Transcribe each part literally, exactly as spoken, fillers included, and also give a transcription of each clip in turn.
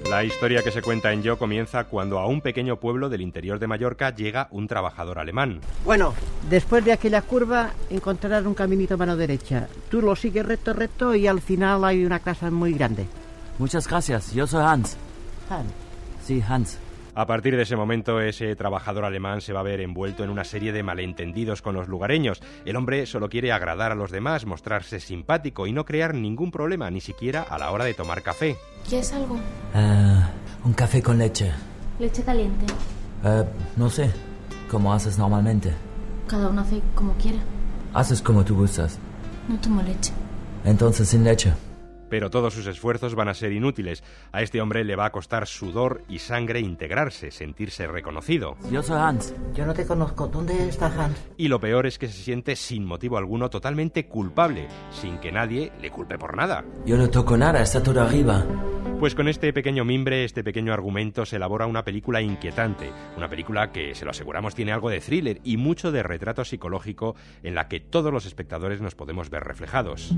La historia que se cuenta en Yo comienza cuando a un pequeño pueblo del interior de Mallorca llega un trabajador alemán. Bueno, después de aquella curva encontrarás un caminito a mano derecha. Tú lo sigues recto, recto y al final hay una casa muy grande. Muchas gracias, yo soy Hans. Hans. Sí, Hans. A partir de ese momento, ese trabajador alemán se va a ver envuelto en una serie de malentendidos con los lugareños. El hombre solo quiere agradar a los demás, mostrarse simpático y no crear ningún problema, ni siquiera a la hora de tomar café. ¿Quieres algo? Uh, un café con leche. ¿Leche caliente? Uh, no sé, ¿cómo haces normalmente? Cada uno hace como quiera. Haces como tú gustas. No tomo leche. Entonces sin leche. Pero todos sus esfuerzos van a ser inútiles. A este hombre le va a costar sudor y sangre integrarse, sentirse reconocido. Yo soy Hans. Yo no te conozco. ¿Dónde está Hans? Y lo peor es que se siente sin motivo alguno totalmente culpable, sin que nadie le culpe por nada. Yo no toco nada, está todo arriba. Pues con este pequeño mimbre, este pequeño argumento, se elabora una película inquietante. Una película que, se lo aseguramos, tiene algo de thriller y mucho de retrato psicológico en la que todos los espectadores nos podemos ver reflejados.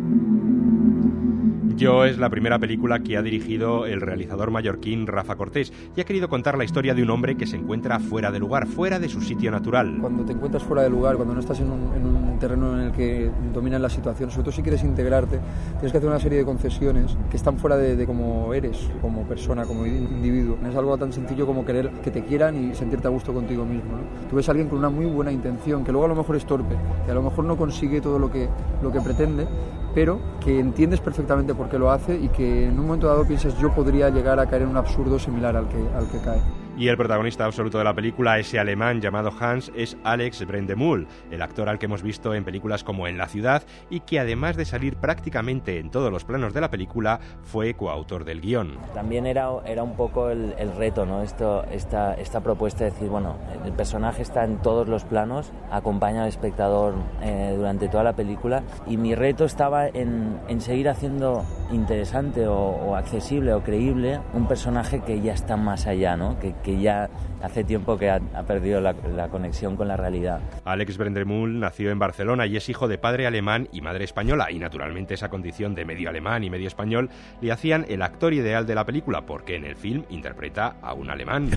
Yo es la primera película que ha dirigido el realizador mallorquín Rafa Cortés y ha querido contar la historia de un hombre que se encuentra fuera de lugar, fuera de su sitio natural. Cuando te encuentras fuera de lugar, cuando no estás en un, en un terreno en el que dominan la situación, sobre todo si quieres integrarte, tienes que hacer una serie de concesiones que están fuera de, de cómo eres, como persona, como individuo. No es algo tan sencillo como querer que te quieran y sentirte a gusto contigo mismo, ¿no? Tú ves a alguien con una muy buena intención, que luego a lo mejor es torpe, que a lo mejor no consigue todo lo que, lo que pretende, pero que entiendes perfectamente por qué lo hace y que en un momento dado piensas yo podría llegar a caer en un absurdo similar al que, al que cae. Y el protagonista absoluto de la película, ese alemán llamado Hans, es Alex Brendemühl, el actor al que hemos visto en películas como En la ciudad y que además de salir prácticamente en todos los planos de la película, fue coautor del guión. También era, era un poco el, el reto, ¿no? Esto, esta, esta propuesta de decir, bueno, el personaje está en todos los planos, acompaña al espectador eh, durante toda la película y mi reto estaba en, en seguir haciendo interesante o, o accesible o creíble un personaje que ya está más allá, ¿no? Que, que ya hace tiempo que ha, ha perdido la, la conexión con la realidad. Alex Brendemühl nació en Barcelona y es hijo de padre alemán y madre española, y naturalmente esa condición de medio alemán y medio español le hacían el actor ideal de la película, porque en el film interpreta a un alemán.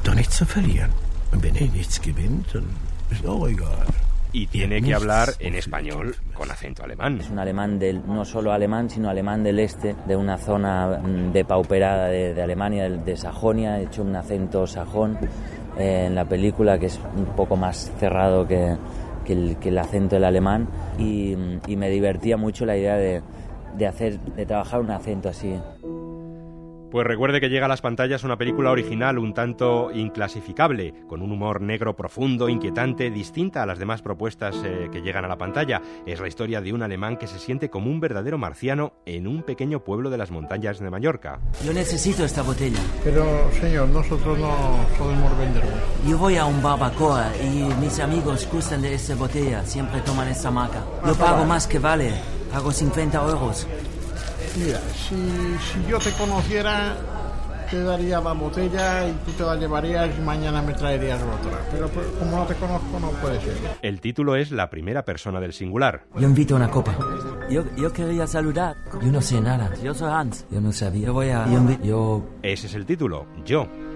Y tiene que hablar en español con acento alemán. Es un alemán del, no solo alemán, sino alemán del este, de una zona depauperada de, de Alemania, de, de Sajonia, ha hecho un acento sajón eh, en la película que es un poco más cerrado que, que, el, que el acento del alemán y, y me divertía mucho la idea de, de, hacer, de trabajar un acento así. Pues recuerde que llega a las pantallas una película original un tanto inclasificable, con un humor negro profundo, inquietante, distinta a las demás propuestas eh, que llegan a la pantalla. Es la historia de un alemán que se siente como un verdadero marciano en un pequeño pueblo de las montañas de Mallorca. Yo necesito esta botella. Pero, señor, nosotros no podemos venderlo. Yo voy a un barbacoa y mis amigos gustan de esta botella, siempre toman esta marca. Yo pago más que vale, pago cincuenta euros. Mira, si, si yo te conociera, te daría la botella y tú te la llevarías y mañana me traerías otra. Pero pues, como no te conozco, no puede ser. El título es la primera persona del singular. Yo invito una copa. Yo, yo quería saludar. Yo no sé nada. Yo soy Hans. Yo no sabía. Yo voy a... Yo... Ese es el título, Yo.